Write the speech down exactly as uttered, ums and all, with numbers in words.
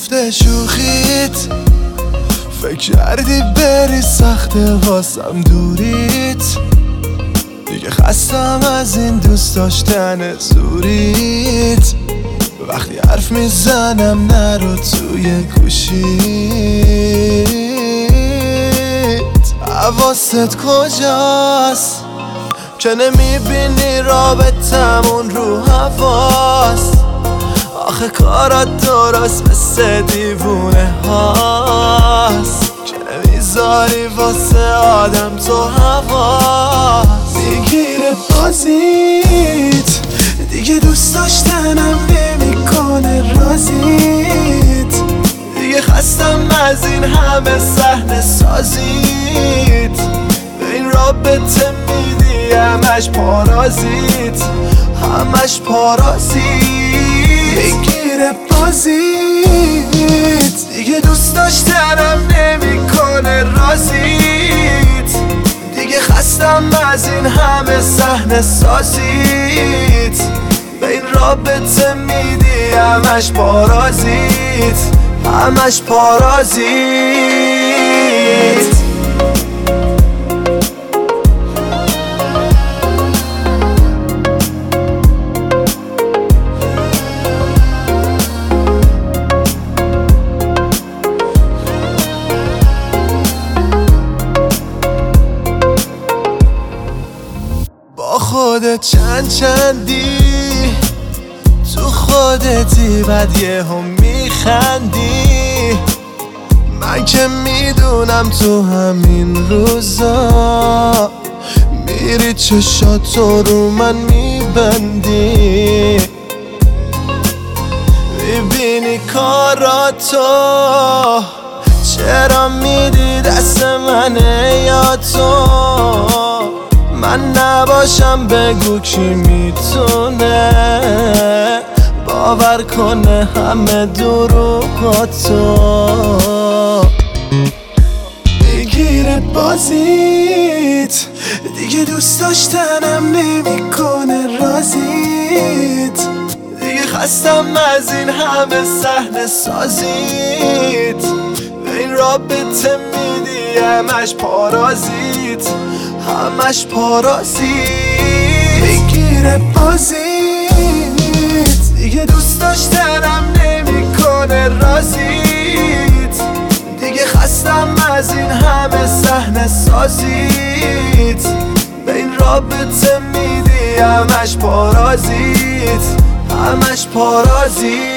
گفته شوخیت، فکر کردی بری سخته واسم دوریت. دیگه خستم از این دوست داشتن زوریت. وقتی حرف میزنم نرو توی گوشیت. حواست کجاست که نمیبینی رابطمون رو هواست؟ آخه کارات درست مثل دیوونه هاست که نمیذاری واسه آدم تو هواست. میگیره بازیت، دیگه دوست داشتنم نمیکنه رازیت. دیگه خستم از این همه صحنه سازیت. به این رابطه میدی همش پارازیت، همش پارازیت. میگیره بازیت، دیگه دوست داشتنم نمیکنه رازیت. دیگه خستم از این همه صحنه سازیت. به این رابطه میدی همش پارازیت، همش پارازیت. خودت چند چندی تو خودتی، بعد یه هم میخندی. من که میدونم تو همین روزا میری چشاتو رو من میبندی. میبینی کاراتو چرا میدی دست منه یا تو؟ من نباشم بگو کی میتونه باور کنه همه دروغاتو. میگیره بازیت، دیگه دوست داشتنم نمیکنه رازیت. دیگه خستم از این همه صحنه سازیت. به این رابطه میدی همش پارازیت، همش پارازیت. میگیره بازیت، دیگه دوست داشتنم نمیکنه رازیت. دیگه خستم از این همه صحنه سازیت. به این رابطه میدی همش پارازیت، همش پارازیت.